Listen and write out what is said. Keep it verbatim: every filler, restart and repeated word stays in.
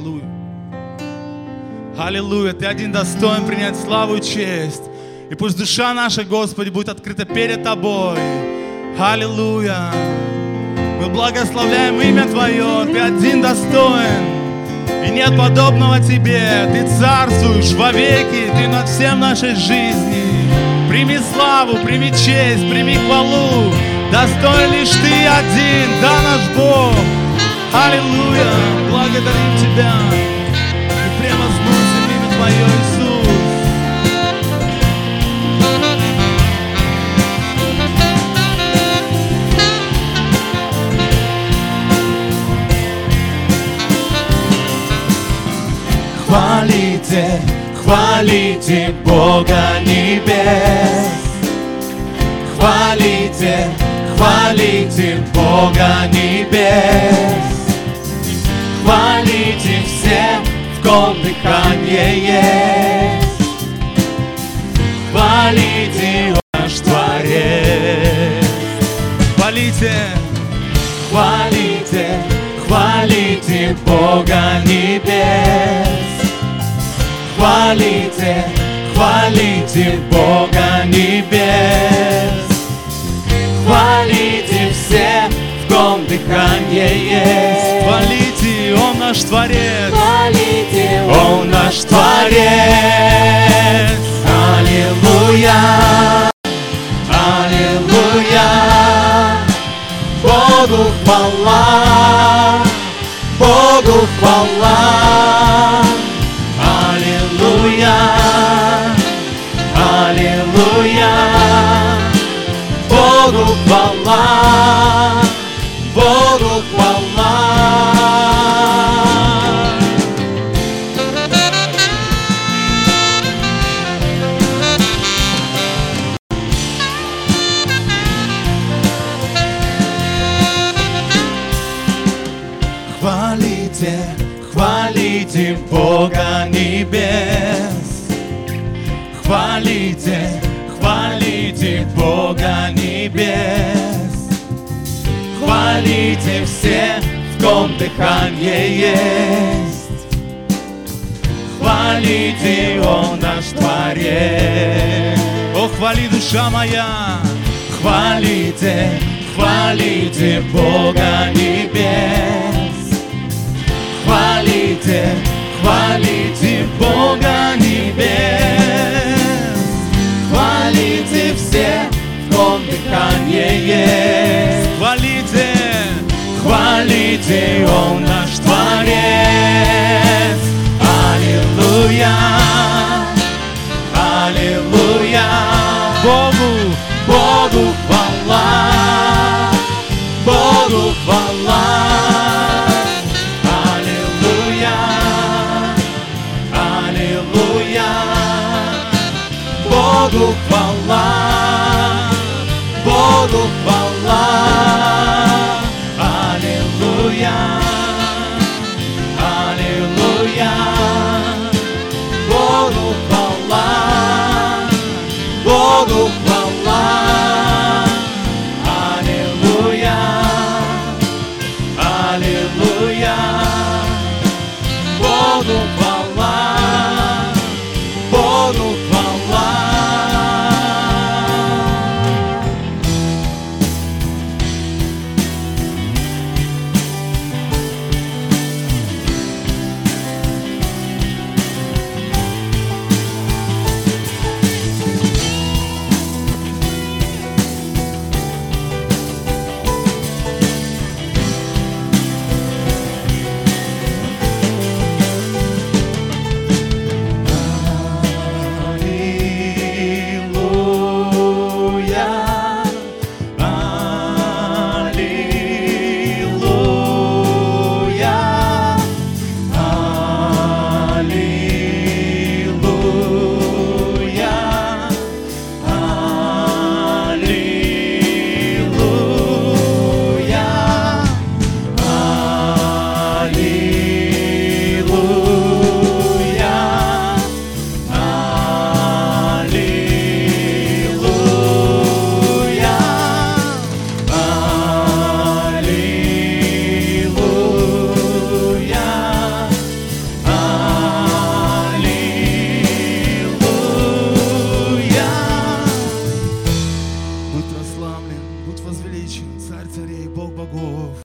Аллилуйя. Аллилуйя. Ты один достоин принять славу и честь. И пусть душа наша, Господи, будет открыта перед Тобой. Аллилуйя. Мы благословляем имя Твое. Ты один достоин. И нет подобного Тебе. Ты царствуешь вовеки. Ты над всем нашей жизни. Прими славу, прими честь, прими хвалу. Достоин лишь Ты один, да, наш Бог. Аллилуйя. Благодарим Тебя. И превозносим имя Твое, Иисус. Хвалите, хвалите Бога небес. Хвалите, хвалите Бога небес. Хвалите всем, в ком дыхание есть. Хвалите наш Творец. Хвалите, хвалите, хвалите Бога небес. Хвалите, хвалите Бога небес. Хвалите все, в ком дыхание есть. хвалите, Он наш Творец. Хвалите, Он наш Творец. Аллилуйя, аллилуйя. Богу хвала, Богу хвала. Аллилуйя, аллилуйя. Богу хвала, Богу хвала. Хвалите, хвалите Бога небес. Хвалите, хвалите Бога небес. Хвалите все, в ком дыхание есть. Хвалите, Он наш Творец. О, хвали, душа моя. Хвалите, хвалите Бога небес. Хвалите, хвалите Бога небес. Хвалите все, в ком дыхание есть. Хвалите, хвалите, Он наш Творец. Аллилуйя, аллилуйя. Богу, Богу хвала, Богу хвала. Аллилуйя, аллилуйя. Богу хвала, Богу хвала. Аллилуйя, аллилуйя. Богу хвала, Богу хвала. Аллилуйя, аллилуйя. Богу хвала, Богу хвала. прославлен, будь возвеличен, Царь царей, Бог богов.